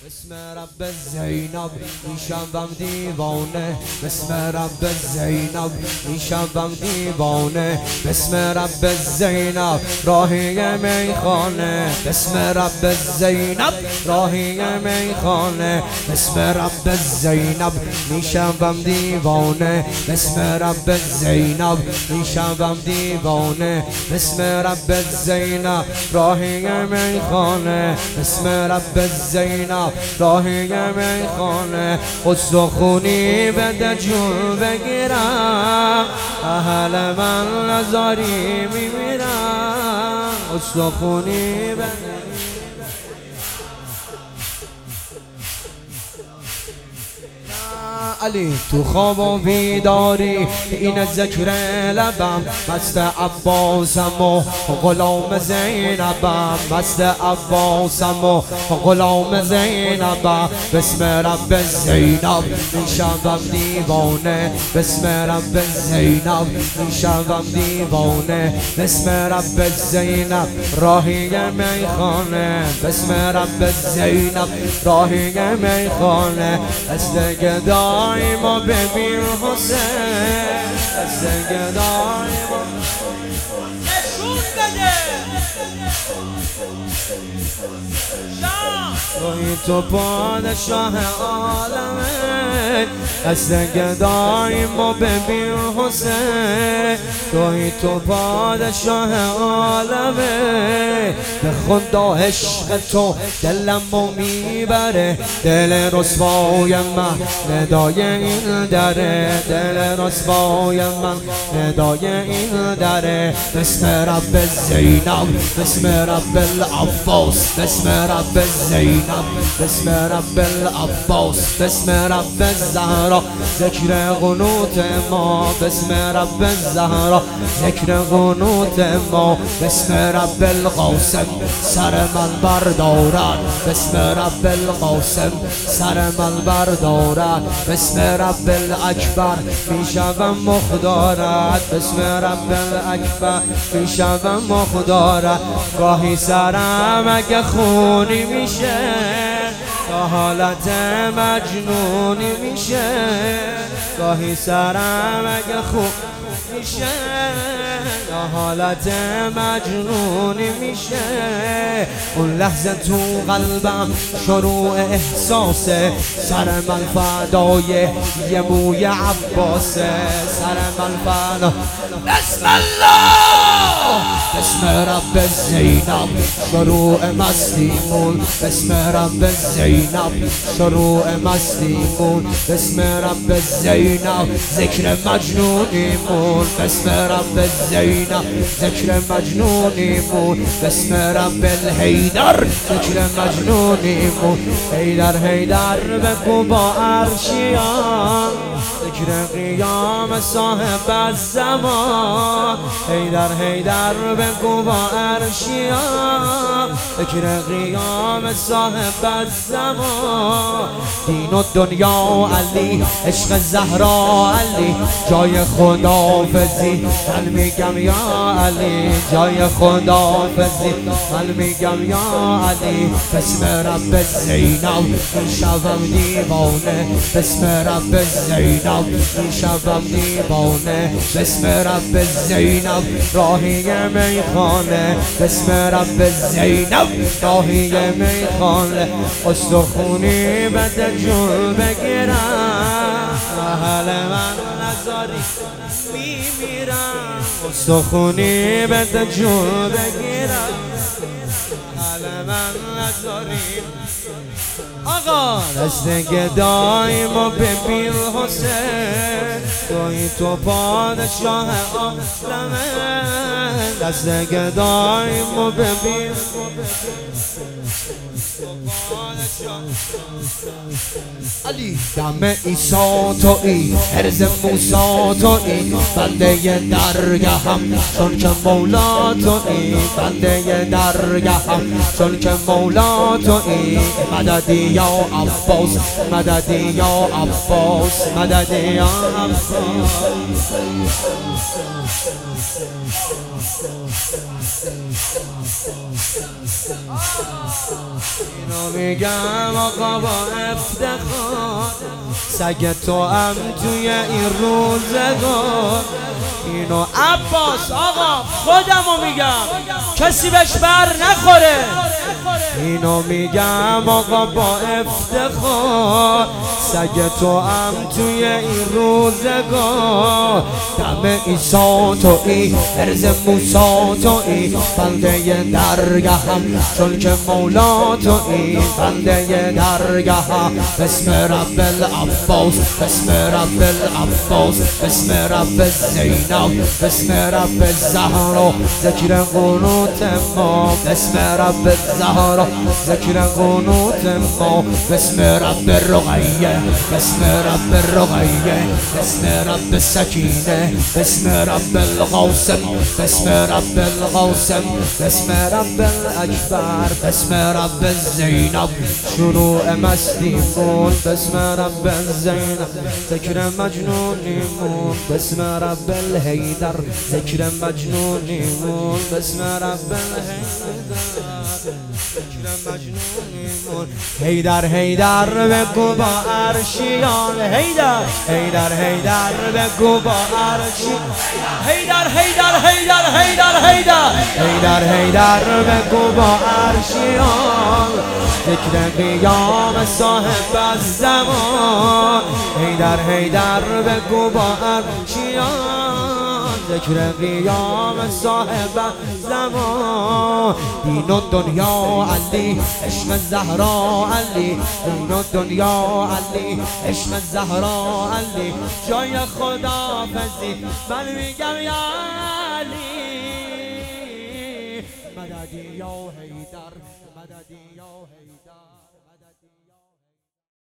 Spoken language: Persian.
بسم رب زینب میشم دیوانه، بسم رب زینب میشم دیوانه، بسم رب زینب راهی میخانه، بسم رب زینب راهی میخانه، بسم رب زینب میشم دیوانه، بسم رب زینب میشم دیوانه، بسم رب زینب راهی میخانه، بسم رب زینب راهی میخانه، استخونی بده جون بگیرم، اهل من نزاری میمیرم، استخونی بده علی تو خواب و بیداری این ذکر لبم، مست عباسم و غلام زینبم، مست عباسم و غلام زینبم، بسم رب زینب میشم دیوانه، بسم رب زینب میشم دیوانه، بسم رب زینب راهی میخانه، بسم رب زینب راهی میخانه، از گدای ما ببین حسین، از گدای ما نشون بده توی تو پادشاه عالمه، از گدای ما ببین حسین، توی تو پادشاه عالمه، به خدا عشق تو دلمو میبره، دل رسوای من ندای این دره، دل رسوای من ندای این دره، بسم رب زینب بسم رب العباس، بسم رب زینب بسم رب العباس، بسم رب الزهرا ذکر قنوت ما، بسم رب الزهرا ذکر قنوت ما، بسم رب القاسم سر من بردارد، بسم رب القاسم سر من بردارد، بسم رب الاکبر میشوم مخدارت، بسم رب الاکبر میشوم مخدارت، گاهی سرم اگه خونی میشه، تا حالت مجنونی میشه، گاهی سرم اگه خون میشه، تا حالت مجنونی میشه، اون لحظه تو قلبم شروع احساسه، سر من فدای یه موی عباسه، سر من فدا بسم الله، بسم رب زینب شروع مستیمون، بسم رب زینب شروع مستیمون، بسم رب زینب ذکر مجنونیمون، بسم رب زینب ذکر مجنونیمون، بسم رب الحیدر ذکر مجنونیمون، حیدر حیدر بگو با عرشیان، ذکر قیام صاحب الزمان، حیدر حیدر بگو با عرشیان، ذکر قیام صاحب الزمان، دین و دنیا علی عشق زهرا علی، جای خداحافظی من میگم یا علی، جای خداحافظی من میگم یا علی، بسم رب زینب میشوم دیوانه، بسم رب زینب میشوم دیوانه، بسم رب زینب راهی میخانه، بسم رب زینب راهی میخانه، استخونی بده جون بگیرم، اهل من نزاری میمیرم، استخونی بده جون بگیرم، اهل من نزاری آقا، دست گدای ما ببین حسین، توی تو پادشاه عالمه، دست گدای ما ببین علی، دم عیسی تویی، عرض موسی تویی، بنده درگهم چون که مولا تویی، بنده درگهم چون که مولا تویی، مددی یا عباس مددی یا عباس مددی یا عباس، اینو میگم آقا با افتخار، سگ تو هم توی این روزگار. اینو عباس آقا خودمو میگم، کسی بهش بر نخوره. اینو میگم آقا با افتخار، سگ تو هم توی این روزگار. دم عیسی تویی، ارز موسی تویی، بنده درگاهم چون که مولا تویی، بنده درگاهم. بسم رب العباس، بسم رب العباس، بسم رب زینب، بسم رب الزهرا، ذکر قنوت ما. بسم رب الزهرا، ذکر قنوت ما. بسم رب الرقیه، بسم رب الرقیه، بسم رب السکینه، بسم رب القاسم، بسم رب القاسم، بسم رب الاکبر، بسم رب الزینب، شروع مستیمون. بسم رب الزینب، ذکر مجنونیمون. بسم رب الحیدر، ذکر مجنونیمون. بسم رب الحیدر، ذکر مجنونیمون. حیدر حیدر بگو با عرشیان، حیدر حیدر حیدر بگو با عرشیان. حیدر حیدر حیدر حیدر حیدر حیدر حیدر بگو با عرشیان، ذکر قیام صاحب الزمان. حیدر حیدر بگو با عرشیان، ذکر قیام صاحب الزمان. دین و دنیا علی، عشق زهرا علی، دین و دنیا علی، عشق زهرا علی. جای خدا فزی من میگم یا علی، مددی یا حیدر، مددی یا حیدر.